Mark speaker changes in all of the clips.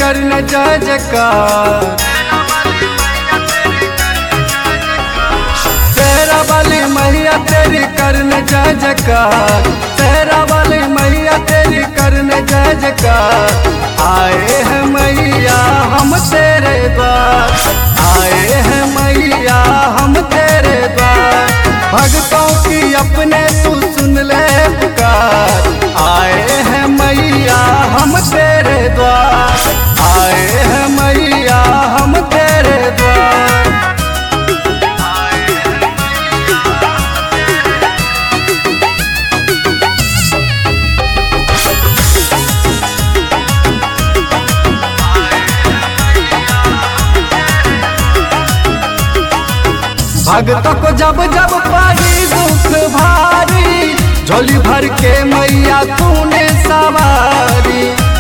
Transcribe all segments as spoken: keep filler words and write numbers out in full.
Speaker 1: करने जय जयकार। तेरा वाली मैया तेरी करने जय जयकार। तेरा वाली मैया तेरी करने जय जयकार। आए हैं मैया हम तेरे द्वार। आए हैं मैया हम तेरे द्वार। भक्तों की अपने तू सुन ले पुकार। आए हैं मैया हम तेरे द्वार। आए हैं मैया हम तेरे द्वार। भक्तों को जब जब पड़ी दुख भारी, झोली भर के मैया तूने सवारी।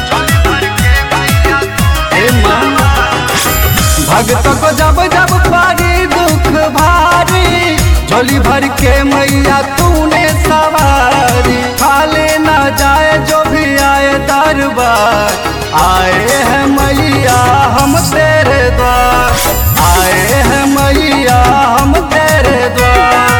Speaker 1: भक्तों को जब जब पड़ी दुख भारी, झोली भर के मैया तूने सवारी। खाली न जाए जो भी आए दरबार। आए हैं मैया हम तेरे द्वार। आए हैं मैया हम तेरे द्वार।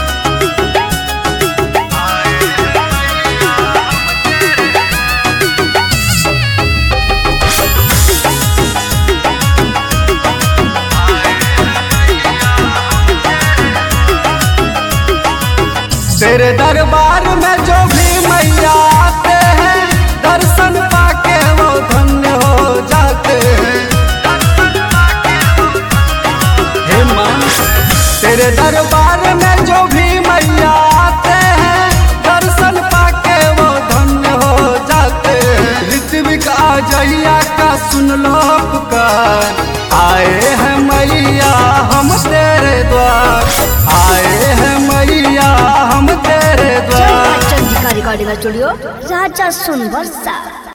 Speaker 1: तेरे दरबार में जो भी मैया आते हैं, दर्शन पाके वो धन्य हो जाते हैं। हे मां, तेरे दरबार में जो भी मैया आते हैं, दर्शन पाके वो धन्य हो जाते हैं। ऋत्विक अजैया का सुन लो पुकार। आए हैं मैया हम तेरे द्वार। आए हैं मैया हम तेरे द्वार।
Speaker 2: चंद्रिका रिकॉर्डिंग स्टूडियो राजा सुन वर्षा।